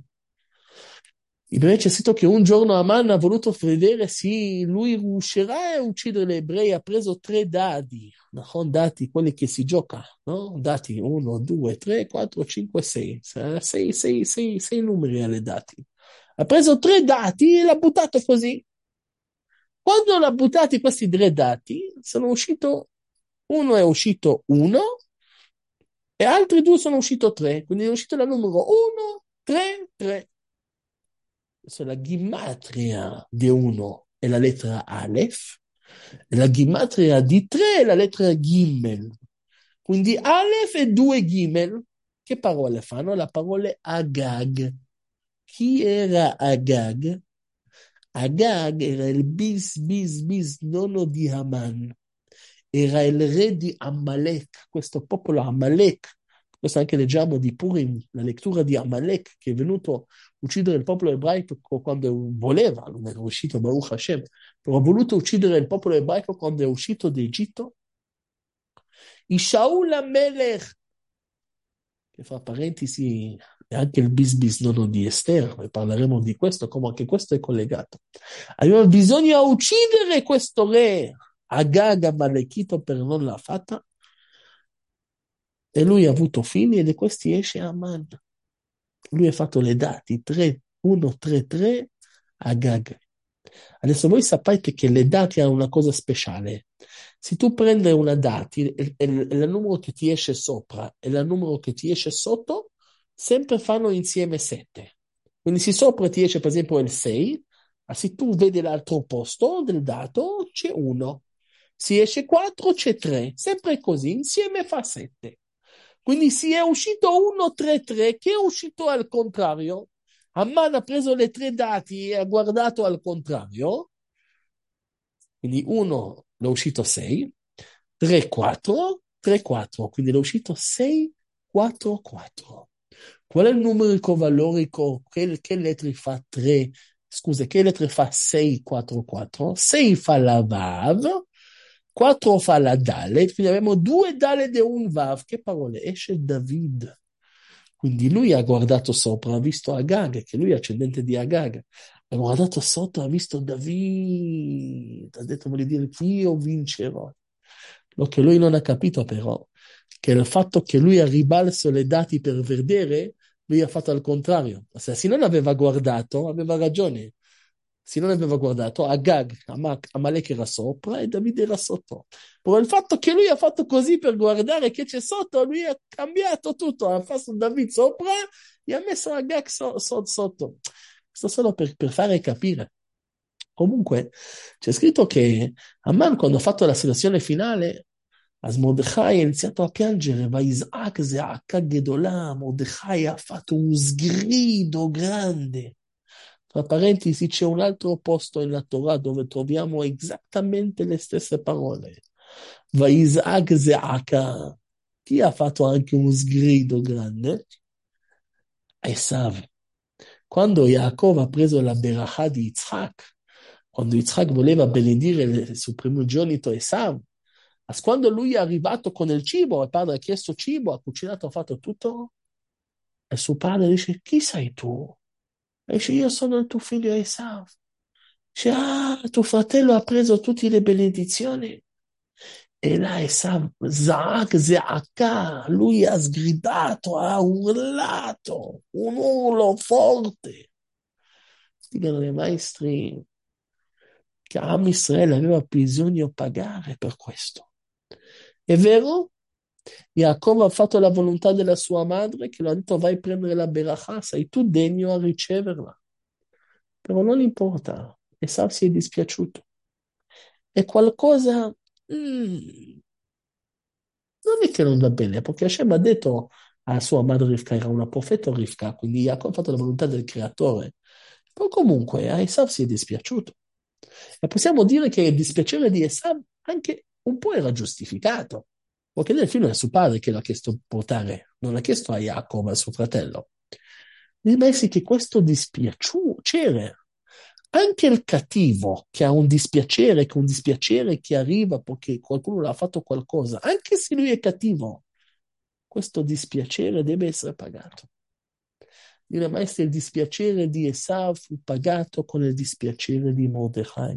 Invece è scritto che un giorno Aman ha voluto vedere se lui riuscirà a uccidere gli ebrei, ha preso tre dadi, no? Dati, quelli che si gioca, no? Dati uno, due, tre, quattro, cinque, sei, sei, sei, sei, sei numeri alle dati. Ha preso tre dati e l'ha buttato così. Quando l'ha buttati questi tre dati, sono uscito, uno è uscito uno e altri due sono uscito tre, quindi è uscito la numero uno, tre, tre. Adesso la gimatria di uno è la lettera Aleph, e la gimatria di tre è la lettera Gimel. Quindi Aleph e due Gimel. Che parole fanno? La parola Agag. Chi era Agag? Agag era il bis bis bis nono di Haman. Era il re di Amalek, questo popolo Amalek. Questo anche leggiamo di Purim, la lettura di Amalek, che è venuto a uccidere il popolo ebraico quando voleva, non era uscito Baruch Hashem, però ha voluto uccidere il popolo ebraico quando è uscito d'Egitto. I Shaul Amelech, che fra parentesi è anche il bis nono di Esther, e parleremo di questo, come anche questo è collegato. Aveva bisogno di uccidere questo re, Agag Amalekito, per non l'ha fatta, e lui ha avuto figli, e di questi esce Aman. Lui ha fatto le dati tre, uno, tre, tre, Agag. Adesso voi sapete che le dati hanno una cosa speciale. Se tu prendi una dati, e il, il numero che ti esce sopra e il numero che ti esce sotto, sempre fanno insieme sette. Quindi se sopra ti esce per esempio il sei, ma se tu vedi l'altro posto del dato, c'è uno. Se esce quattro, c'è tre. Sempre così, insieme fa sette. Quindi se è uscito uno, tre, tre, che è uscito al contrario, Amman ha preso le tre dati e ha guardato al contrario, quindi uno l'è uscito sei, tre, quattro, tre, quattro, quindi l'è uscito sei, quattro, quattro. Qual è il numerico valorico? Che, che lettere fa tre? Scusa, che lettere fa sei, quattro, quattro? sei fa la Vav, quattro fa la Dalet, quindi abbiamo due Dalet e un Vav. Che parole? Esce David. Quindi lui ha guardato sopra, ha visto Agag, che lui è ascendente di Agag. Ha guardato sotto, ha visto David. Ha detto, vuol dire che io vincerò. Lo che lui non ha capito però, che il fatto che lui ha ribalzo le dati per vedere, lui ha fatto al contrario. Se se non aveva guardato, aveva ragione. Se non aveva guardato, Agag, Ama- Amalek era sopra e Davide era sotto. Però il fatto che lui ha fatto così per guardare che c'è sotto, lui ha cambiato tutto. Ha fatto David sopra e ha messo Agag so- so- sotto. Questo solo per, per fare capire. Comunque, c'è scritto che Amman, quando ha fatto la selezione finale, אז מרדכי ha iniziato a piangere, ויזעק זעקה גדולה, Mordecai ha fatto un sgrido grande. Tra parentesi, c'è un altro posto nella Torah dove troviamo esattamente le stesse parole. Vaisag zeaka. Chi ha fatto anche un sgrido grande? Esav. Quando Yaakov ha preso la berachà di Yitzhak, quando Yitzhak voleva benedire il suo primogenito Esav, ma quando lui è arrivato con il cibo, il padre ha chiesto cibo, ha cucinato, ha fatto tutto, e suo padre dice, chi sei tu? E dice, io sono il tuo figlio Esav. Dice, ah, tuo fratello ha preso tutte le benedizioni. E là Esav, Zaak, Zeaka, lui ha sgridato, ha urlato, un urlo forte. Dicono i maestri che Am Israele aveva bisogno di pagare per questo. È vero? Jacob ha fatto la volontà della sua madre che lo ha detto vai a prendere la berachà, sei tu degno a riceverla. Però non importa, Esau si è dispiaciuto. È qualcosa, mm, non è che non va bene, perché Hashem ha detto a sua madre Rivka, era una profeta Rivka, quindi Jacob ha fatto la volontà del creatore. Però comunque a Esau si è dispiaciuto. E possiamo dire che il dispiacere di Esau anche un po' era giustificato. Perché nel film è suo padre che l'ha chiesto portare, non l'ha chiesto a Jacob, al suo fratello. Dimessi che questo dispiacere, anche il cattivo che ha un dispiacere, che un dispiacere che arriva perché qualcuno l'ha fatto qualcosa, anche se lui è cattivo, questo dispiacere deve essere pagato. Dire, maestro, il dispiacere di Esau fu pagato con il dispiacere di Mordecai.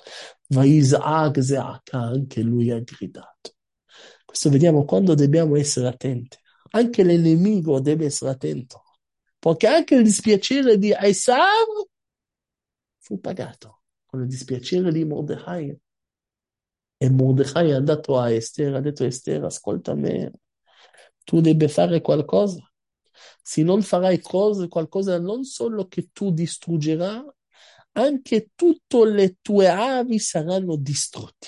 Vaisag Zeaka, anche lui ha gridato. Questo vediamo quando dobbiamo essere attenti. Anche l'enemico deve essere attento. Perché anche il dispiacere di Esau fu pagato con il dispiacere di Mordecai. E Mordecai è andato a Esther, ha detto a Esther, ascolta me, tu devi fare qualcosa. Se non farai cose, qualcosa non solo che tu distruggerai, anche tutte le tue avi saranno distrutte.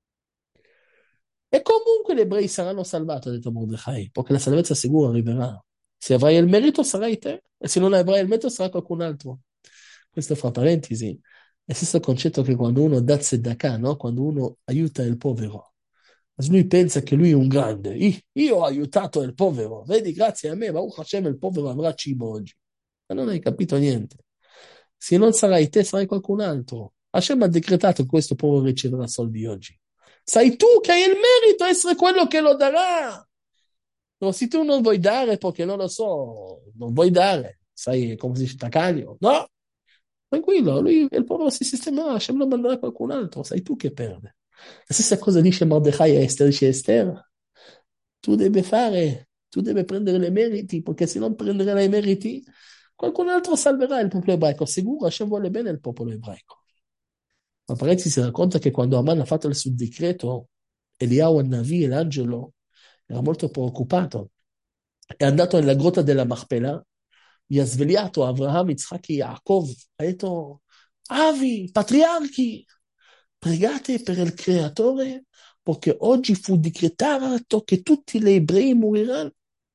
E comunque gli ebrei saranno salvati, ha detto Mordecai, perché la salvezza sicura arriverà. Se avrai il merito sarai te, e se non avrai il merito sarà qualcun altro. Questo fra parentesi è lo stesso concetto che quando uno dà tzedakah, no? Quando uno aiuta il povero. Lui pensa che lui è un grande. Io ho aiutato il povero. Vedi, grazie a me, Baruch Hashem, il povero avrà cibo oggi. Ma non hai capito niente. Se non sarai te, sarai qualcun altro. Hashem ha decretato che questo povero riceverà soldi oggi. Sai tu che hai il merito di essere quello che lo darà. No, se tu non vuoi dare perché non lo so, non vuoi dare, sai come si dice tacaglio? No, tranquillo, lui il povero si sistemerà, Hashem lo manderà a qualcun altro, sai tu che perde. La stessa cosa dice Mordecai a Esther, dice Esther, tu devi fare, tu devi prendere i meriti, perché se non prenderai i meriti, qualcun altro salverà il popolo ebraico. Sicuro, Hashem vuole bene il popolo ebraico. Ma parenti si racconta che quando Aman ha fatto il suo decreto, Eliyahu Navi, l'angelo, era molto preoccupato. È andato nella grotta della Machpelah, gli ha svegliato Avraham, Yitzhak e Yaakov, ha detto, Avi, patriarchi, pregate per il creatore, perché oggi fu decretato che tutti gli ebrei moriranno.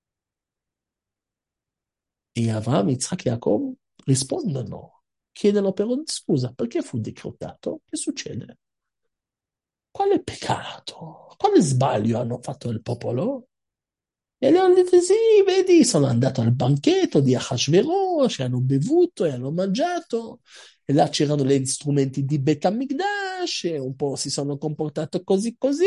E Avraham, Yitzhak e Yaakov rispondono, chiedono però scusa, perché fu decretato? Che succede? Quale peccato? Quale sbaglio hanno fatto il popolo? E le hanno detto, sì, vedi, sono andato al banchetto di Ahashverosh, hanno bevuto e hanno mangiato, e là c'erano gli strumenti di Bet HaMikdash, e un po' si sono comportati così così.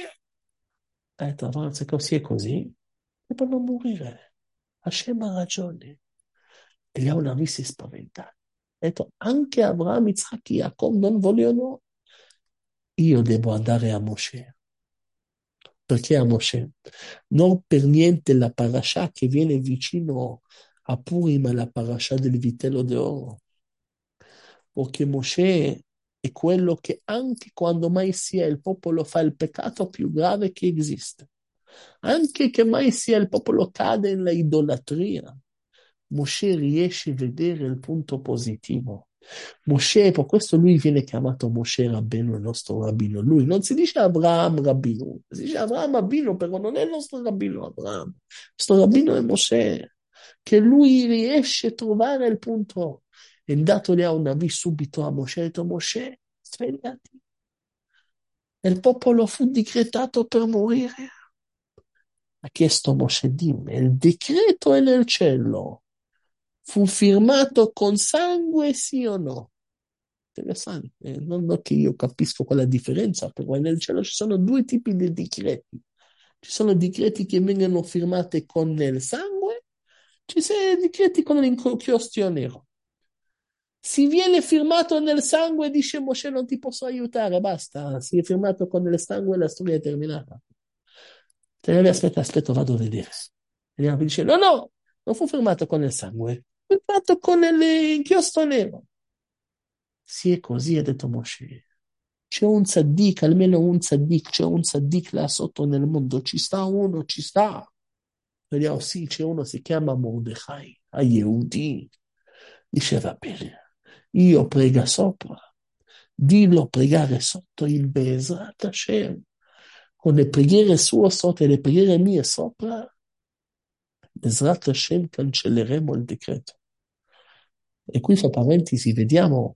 Ha detto, "Avraham, se così è così, devono morire. Hashem ha ragione." E gli Navi si è spaventato. Ha detto, anche Avraham, Yitzhak e Yaakov non vogliono, io devo andare a Moshe. Perché a Moshe? Non per niente la parasha che viene vicino a Purim, è la parasha del vitello d'oro. Perché Moshe è quello che anche quando mai sia il popolo fa il peccato più grave che esiste, anche che mai sia il popolo cade nella idolatria, Moshe riesce a vedere il punto positivo. Moshe, per questo lui viene chiamato Moshe Rabbeinu, il nostro rabbino. Lui non si dice Abraham Rabbino, si dice Abraham Rabbino, però non è il nostro rabbino Abraham. Il nostro rabbino è Moshe, che lui riesce a trovare il punto. È andato lì a un Navi subito a Moshe, ha detto Moshe, svegliati. E il popolo fu decretato per morire. Ha chiesto Moshe, dimmi, il decreto è nel cielo. Fu firmato con sangue, sì o no? Interessante, eh, non, non che io capisco qual è la differenza, però nel cielo ci sono due tipi di decreti. Ci sono decreti che vengono firmati con il sangue, ci sono decreti con l'inchiostro nero. Se viene firmato nel sangue, dice Moshe, non ti posso aiutare, basta. Si è firmato con il sangue, la storia è terminata. Te ne aspetta, aspetta, vado a vedere. E Eliav dice, no, no, non fu firmato con il sangue, fu firmato con l'inchiostro nero. Sì, è così, ha detto Moshe. C'è un tzaddik, almeno un tzaddik, c'è un tzaddik là sotto nel mondo, ci sta uno, ci sta. Vediamo, sì, c'è uno, si chiama Mordechai, a Yehudi. Dice, va bene, io prega sopra, dillo pregare sotto il Bezrat Hashem. Con le preghiere sue sotto e le preghiere mie sopra, Bezrat Hashem cancelleremo il decreto. E qui, fra parentesi, vediamo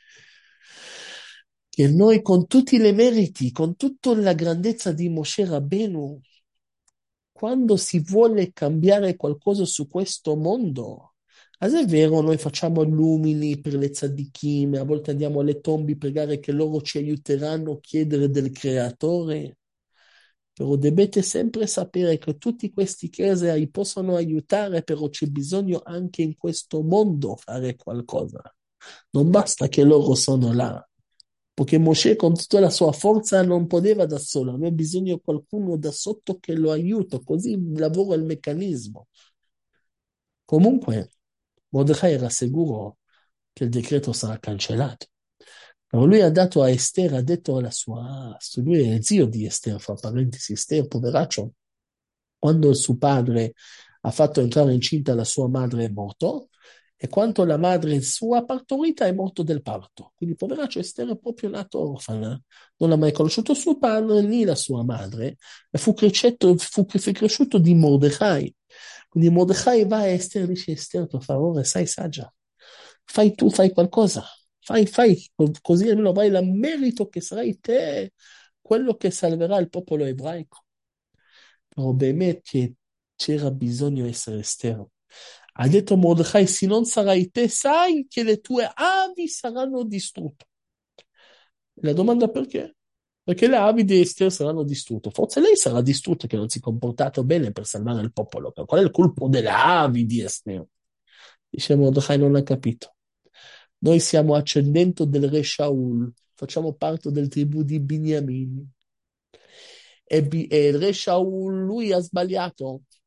che noi con tutti i meriti, con tutta la grandezza di Moshe Rabbeinu, quando si vuole cambiare qualcosa su questo mondo, ad è vero, noi facciamo lumini per le tzaddikim, a volte andiamo alle tombe a pregare che loro ci aiuteranno a chiedere del creatore, però dovete sempre sapere che tutti questi casi possono aiutare, però c'è bisogno anche in questo mondo fare qualcosa. Non basta che loro sono là. Perché Moshe con tutta la sua forza non poteva da solo, aveva bisogno di qualcuno da sotto che lo aiuta, così lavora il meccanismo. Comunque, Mordecai era sicuro che il decreto sarà cancellato. Però lui ha dato a Esther, ha detto alla sua, lui è il zio di Esther, fra parentesi, Esther, poveraccio, quando il suo padre ha fatto entrare incinta la sua madre è morto, e quando la madre sua partorita è morto del parto. Quindi poveraccio Esther è proprio nato orfana, non ha mai conosciuto suo padre né la sua madre, e fu, cresciuto, fu, fu cresciuto di Mordecai. Quindi Mordecai va a Esther e dice, Esther, per favore, sai saggia, fai tu, fai qualcosa, fai, fai, così almeno avrai il merito che sarai te quello che salverà il popolo ebraico. Però באמת che c'era bisogno di essere Esther. Ha detto Mordecai, se non sarai te, sai che le tue avi saranno distrutte. La domanda perché? Perché le avi di Esther saranno distrutte. Forse lei sarà distrutta che non si è comportato bene per salvare il popolo. Qual è il colpo delle avi di Esther? Dice Mordecai, non ha capito. Noi siamo ascendente del re Shaul, facciamo parte del tribù di Biniamini. E, e il re Shaul, lui ha sbagliato.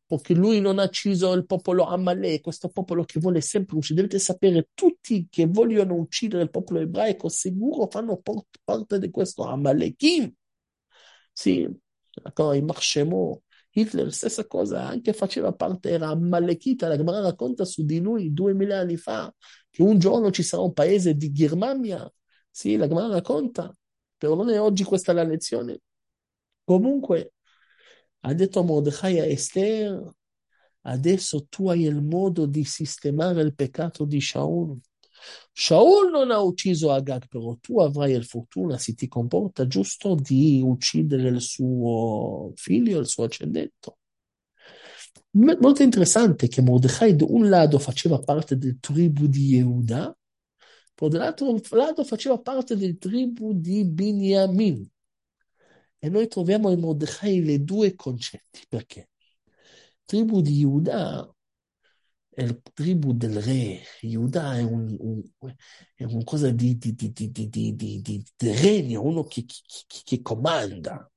perché lui non ha ucciso il popolo Amalek, questo popolo che vuole sempre uccidere. Dovete sapere, tutti che vogliono uccidere il popolo ebraico sicuro fanno por- parte di questo Amalekim. Sì, i Marshemo, Hitler, stessa cosa, anche faceva parte, era Amalekita. La Gemara racconta su di lui duemila anni fa che un giorno ci sarà un paese di Germania. Sì, la Gemara racconta, però non è oggi questa la lezione. Comunque, ha detto Mordecai a Esther, adesso tu hai il modo di sistemare il peccato di Shaul. Shaul non ha ucciso Agag, però tu avrai il fortuna, se ti comporta giusto, di uccidere il suo figlio, il suo ascendente. M- Molto interessante che Mordecai da un lato faceva parte del tribù di Yehuda, poi dall'altro lato faceva parte del tribù di Binyamin. E noi troviamo in Mordecai le due concetti. Perché? Tribù di Yehuda è il tribù del re. Yehuda è un, un, è un cosa di, di, di, di, di, di, di, di- di regno, uno che, che, che- che comanda.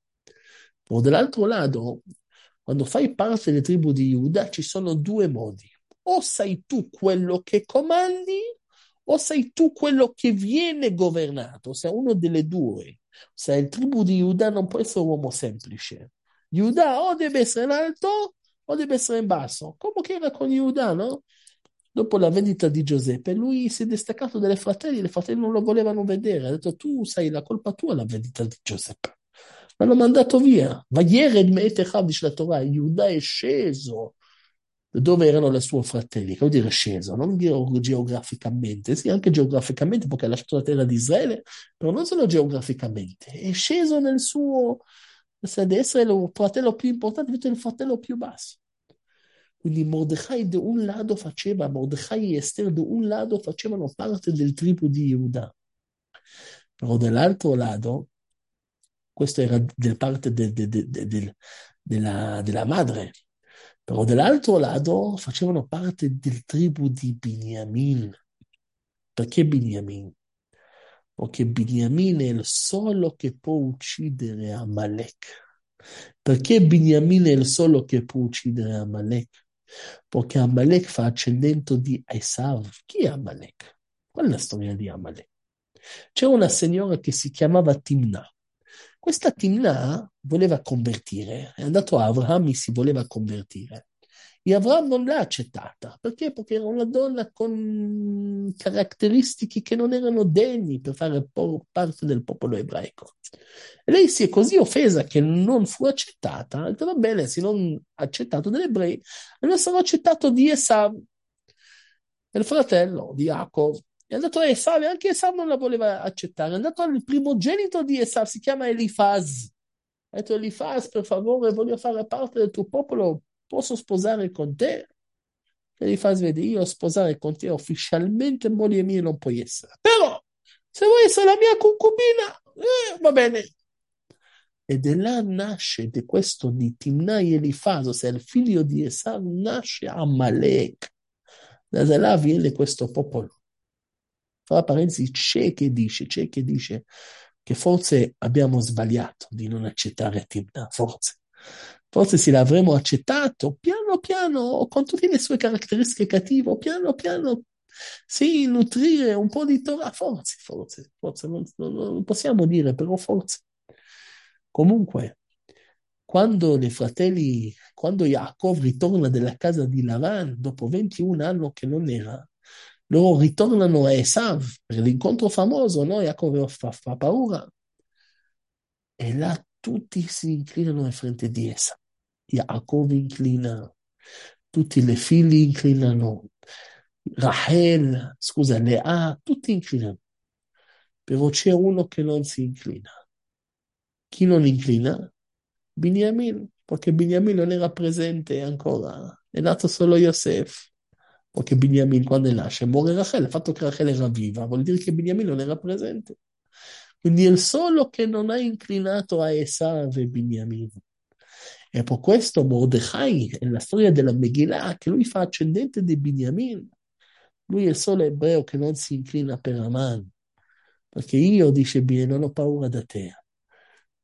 O dall'altro lato, quando fai parte delle tribù di Yehuda, ci sono due modi. O sei tu quello che comandi, o sei tu quello che viene governato. Se uno delle due. Se il tribù di Yehuda non può essere un uomo semplice. Yehuda o deve essere in alto o deve essere in basso. Come che era con Yehuda, no? Dopo la vendita di Giuseppe, lui si è distaccato dai fratelli, i fratelli non lo volevano vedere. Ha detto, tu sai la colpa tua la vendita di Giuseppe. L'hanno mandato via. Vayered me'et Echav, dice la Torah, Giuda è sceso da dove erano i suoi fratelli. Che vuol dire sceso? Non dire geograficamente, sì, anche geograficamente, perché ha lasciato la terra di Israele, però non solo geograficamente. È sceso nel suo, di essere il fratello più importante, diventa il fratello più basso. Quindi Mordecai da un lato faceva, Mordecai e Esther da un lato facevano parte del tribù di Yehuda, però dall'altro lato, questo era del parte de- de- de- de- del- della, della madre, però dall'altro lato facevano parte del tribù di Biniamin. Perché Biniamin? Perché Biniamin è il solo che può uccidere Amalek. Perché Biniamin è il solo che può uccidere Amalek? Perché Amalek fa ascendente di Esav. Chi è Amalek? Qual è la storia di Amalek? C'è una signora che si chiamava Timna. Questa Timna voleva convertire, è andato a Abraham e si voleva convertire. E Abraham non l'ha accettata. Perché? Perché era una donna con caratteristiche che non erano degni per fare po- parte del popolo ebraico. E lei si è così offesa che non fu accettata. Ha detto, va bene, se non accettato dagli ebrei, allora sarò accettato di Esav, il fratello di Jacob. È andato a Esav e anche Esav non la voleva accettare. È andato al primogenito di Esav, si chiama Elifaz. Ha detto, Elifaz, per favore, voglio fare parte del tuo popolo, posso sposare con te? Elifaz vede, io sposare con te ufficialmente moglie mia non puoi essere. Però, se vuoi essere la mia concubina, eh, va bene. E da là nasce, di questo di Timnai Elifaz, ossia il figlio di Esav, nasce Amalek. Da là viene questo popolo. Fra parentesi, c'è che dice, c'è che dice che forse abbiamo sbagliato di non accettare Timna, forse. Forse se l'avremmo accettato, piano piano, con tutte le sue caratteristiche cattive, piano piano, sì, nutrire un po' di Torah, forse, forse, forse, non, non- non possiamo dire, però forse. Comunque, quando i fratelli, quando Yaakov ritorna dalla casa di Lavan, dopo ventuno anni che non era, loro ritornano a Esav per l'incontro famoso, no? Yaakov fa, fa paura. E là tutti si inclinano in frente di Esav. Yaakov inclina, tutti le figli inclinano, Rachel, scusa, Lea, tutti inclinano. Però c'è uno che non si inclina. Chi non inclina? Beniamin, perché Beniamin non era presente ancora, è nato solo Yosef, perché Beniamin quando nasce muore Rachel, il fatto che Rachel era viva vuol dire che Beniamin non era presente. Quindi è il solo che non ha inclinato a Esav e Beniamin. E per questo Mordechai, nella storia della Megillah, che lui fa ascendente di Beniamin, lui è il solo ebreo che non si inclina per Aman, perché io, dice bene, non ho paura da te,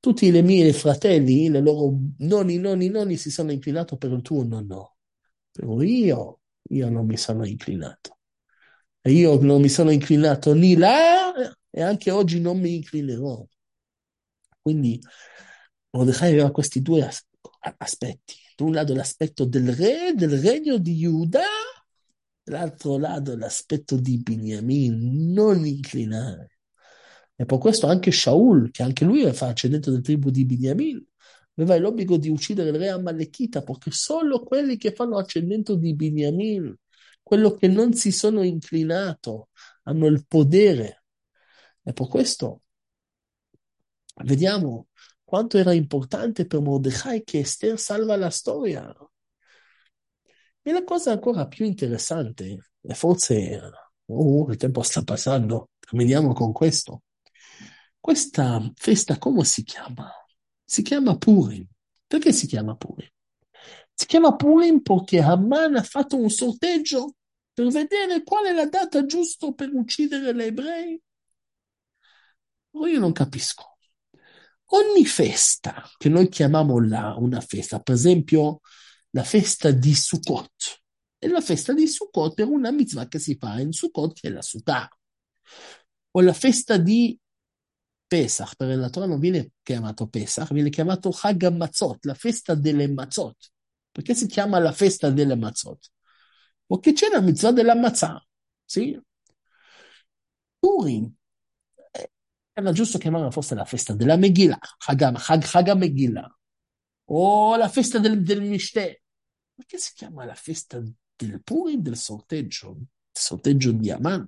Tutti i miei fratelli, le loro nonni, nonni, nonni si sono inclinato per il tuo nonno. Però io, io non mi sono inclinato. E io non mi sono inclinato né là e anche oggi non mi inclinerò. Quindi Mordecai aveva questi due as- aspetti. Da un lato l'aspetto del re, del regno di Giuda, dall'altro lato l'aspetto di Beniamin, non inclinare. E per questo anche Shaul, che anche lui era facendento del tribù di Beniamin, aveva l'obbligo di uccidere il re Amalekita, perché solo quelli che fanno ascendente di Beniamin, quello che non si sono inclinato, hanno il potere. E per questo vediamo quanto era importante per Mordecai che Esther salva la storia. E la cosa ancora più interessante, e forse oh, il tempo sta passando, terminiamo con questo. Questa festa come si chiama? Si chiama Purim. Perché si chiama Purim? Si chiama Purim perché Haman ha fatto un sorteggio per vedere qual è la data giusta per uccidere gli ebrei. Oh, io non capisco. Ogni festa che noi chiamiamo la, una festa, per esempio la festa di Sukkot, è la festa di Sukkot per una mitzvah che si fa in Sukkot, che è la Sukkah, o la festa di Pesach, per la Torah non viene chiamato Pesach, viene chiamato Chag HaMatzot, la festa delle Matzot. Perché si chiama la festa delle Matzot? Perché c'è la mitzvah della matzah, sì? Purim, eh, era giusto chiamarla forse la festa della Megillah, Chag, Chag, Chag Megillah, o la festa del, del Mishteh. Perché si chiama la festa del Purim, del sorteggio, il sorteggio di Aman?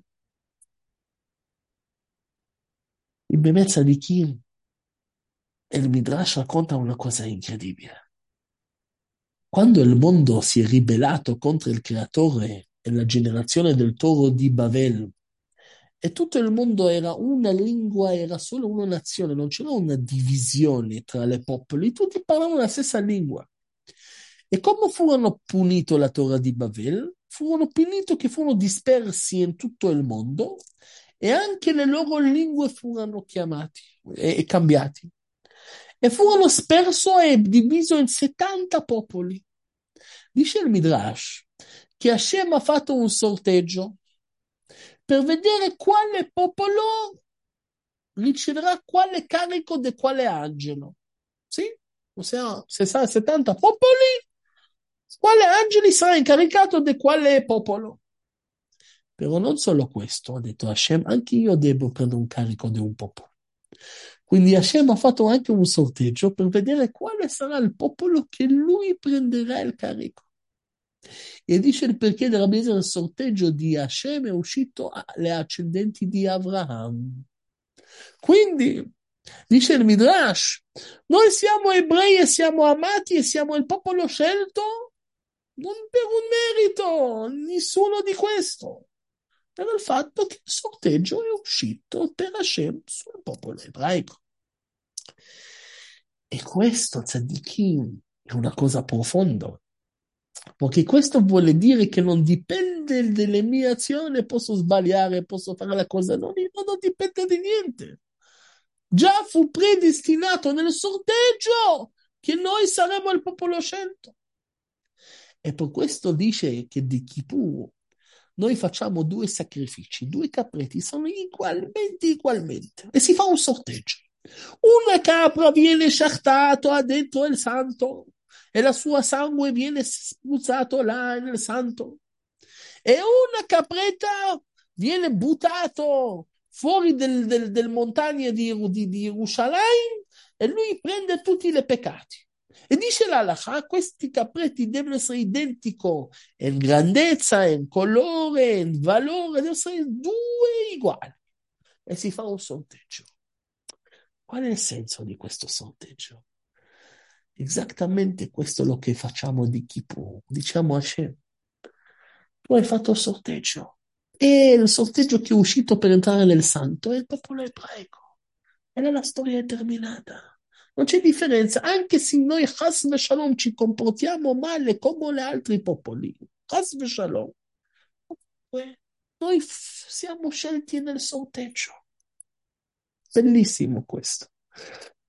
In bellezza di chi? E il Midrash racconta una cosa incredibile. Quando il mondo si è ribellato contro il creatore e la generazione del toro di Babel, e tutto il mondo era una lingua, era solo una nazione, non c'era una divisione tra le popoli, tutti parlavano la stessa lingua. E come furono punito la Torah di Babel? Furono puniti che furono dispersi in tutto il mondo e anche le loro lingue furono chiamate e, e cambiate. E furono sperso e diviso in settanta popoli. Dice il Midrash che Hashem ha fatto un sorteggio per vedere quale popolo riceverà quale carico di quale angelo. Sì? Ossia, se sarà settanta popoli, quale angelo sarà incaricato di quale popolo? Però non solo questo, ha detto Hashem, anche io devo prendere un carico di un popolo. Quindi Hashem ha fatto anche un sorteggio per vedere quale sarà il popolo che lui prenderà il carico. E dice il perché della mesa del sorteggio di Hashem è uscito alle ascendenti di Abraham. Quindi, dice il Midrash, noi siamo ebrei e siamo amati e siamo il popolo scelto non per un merito, nessuno di questo, per il fatto che il sorteggio è uscito per Hashem sul popolo ebraico. E questo, tzaddikim, è una cosa profonda, perché questo vuole dire che non dipende dalle mie azioni, posso sbagliare, posso fare la cosa, non, non dipende di niente. Già fu predestinato nel sorteggio che noi saremo il popolo scelto. E per questo dice che di Kippur noi facciamo due sacrifici, due capretti, sono ugualmente, ugualmente, e si fa un sorteggio. Una capra viene sciartato dentro il santo e la sua sangue viene spruzzato là nel santo. E una capretta viene buttato fuori del, del, del montagne di, di, di Yerushalayim e lui prende tutti i peccati. E dice l'Alaha, questi capretti devono essere identici in grandezza, in colore, in valore, devono essere due uguali. E si fa un sorteggio. Qual è il senso di questo sorteggio? Esattamente questo è lo che facciamo di Kippur. Diciamo a Hashem, tu hai fatto il sorteggio. E il sorteggio che è uscito per entrare nel santo è il popolo ebraico. E là la storia è terminata. Non c'è differenza, anche se noi, Chas Shalom, ci comportiamo male come gli altri popoli. Chas Shalom. Noi f- siamo scelti nel sorteggio. Bellissimo questo.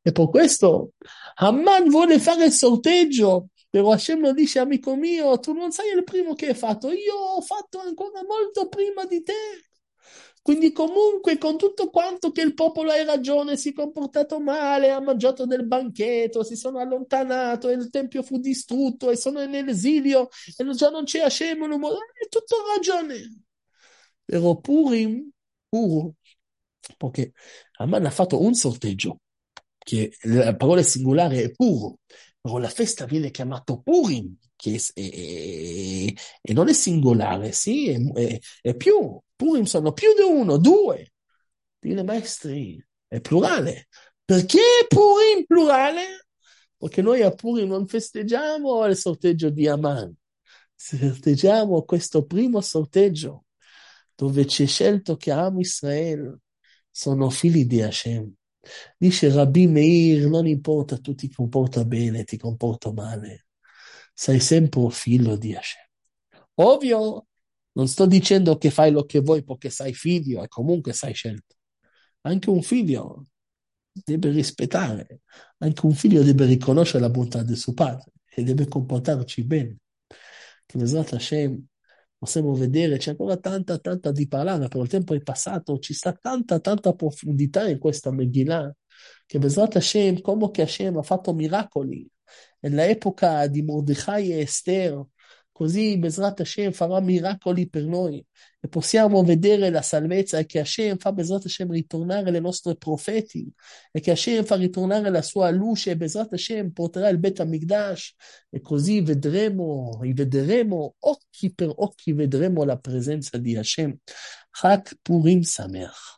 E per questo Haman vuole fare il sorteggio, però Hashem lo dice, amico mio, tu non sei il primo che hai fatto, io ho fatto ancora molto prima di te. Quindi comunque con tutto quanto che il popolo ha ragione, si è comportato male, ha mangiato del banchetto, si sono allontanato e il tempio fu distrutto e sono in esilio e già non c'è Hashem, è tutto ragione. Però Purim, Pur, perché Haman ha fatto un sorteggio, che la parola singolare è puro, però la festa viene chiamata Purim, che è, è- è- non è singolare, sì, è, è- è più. Purim sono più di uno, due. Dile maestri, è plurale. Perché Purim plurale? Perché noi a Purim non festeggiamo il sorteggio di Haman, festeggiamo questo primo sorteggio dove c'è scelto che Am Israele sono figli di Hashem. Dice Rabbi Meir, non importa, tu ti comporta bene, ti comporta male, sei sempre un figlio di Hashem. Ovvio, non sto dicendo che fai lo che vuoi perché sei figlio e comunque sei scelto. Anche un figlio deve rispettare, anche un figlio deve riconoscere la bontà del suo padre e deve comportarci bene. Che Besat Hashem possiamo vedere, c'è ancora tanta, tanta di parlare, però il tempo è passato, ci sta tanta, tanta profondità in questa Megillah, che Besat Hashem, come che Hashem ha fatto miracoli nell'epoca di Mordechai e Esther, così Besat Hashem farà miracoli per noi e possiamo vedere la salvezza e che Hashem fa Besat Hashem ritornare le nostre profeti e che Hashem fa ritornare la sua luce e Besat Hashem porterà il Bet HaMikdash e così vedremo, vedremo occhi per occhi vedremo la presenza di Hashem. Chag Purim Sameach.